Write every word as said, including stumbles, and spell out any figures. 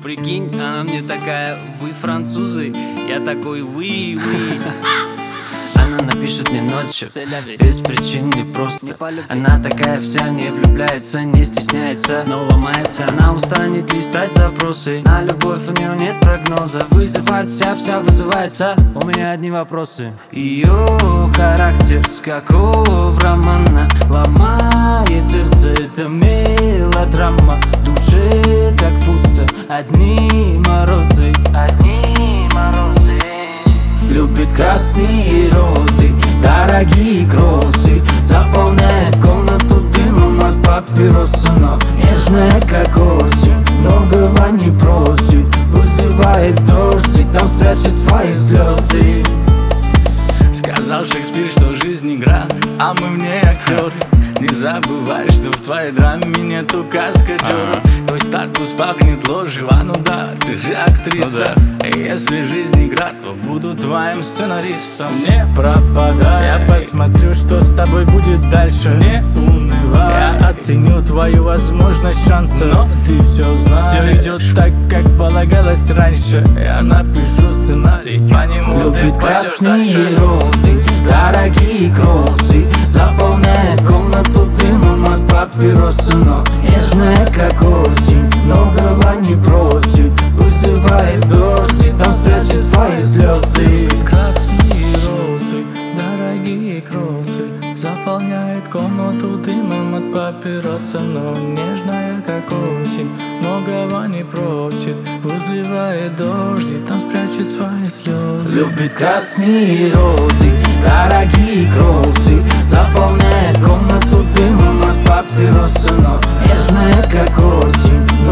Прикинь, она мне такая: вы французы. Я такой: oui, oui. Она напишет мне ночью, без причин, не просто. Она такая вся, не влюбляется, не стесняется, но ломается. Она устанет листать запросы. На любовь у нее нет прогноза. Вызывает вся, вся вызывается. У меня одни вопросы. Ее характер с какого романа ломает сердце, это мелодрама. В душе так пусто, одни морозы, одни морозы. Любит красные розы, дорогие кроссы. Заполняет комнату дымом от папироса. Но нежная как осень, многого не просит. Вызывает дождь, и там спрячет свои слезы. Сказал Шекспир, что жизнь игра, а мы в ней актеры. Не забывай, что в твоей драме нету каскадера. Твой статус пахнет ложью, а ну да, ты же актриса. Ну да. И если жизнь игра, то буду твоим сценаристом. Не пропадай, я посмотрю, что с тобой будет дальше. Не унывай, я оценю твою возможность шанса. Но ты все знаешь, все идет так, как полагалось раньше. Я напишу сценарий, по нему Любит ты красные дальше. розы, дорогие кроссы. Заполняет комнату дымом от папироса. Но нежная как осень, многого не просит. Вызывает дождь, и там спрячет свои слезы. Красные розы, дорогие кроссы. Заполняет комнату дымом от папироса. Но нежная как осень, многого не просит. Вызывает дождь, и там спрячет свои слезы. Любит красные розы, дорогие кроссы. Заполняет комнату дымом от папироса. Но нежная как осень,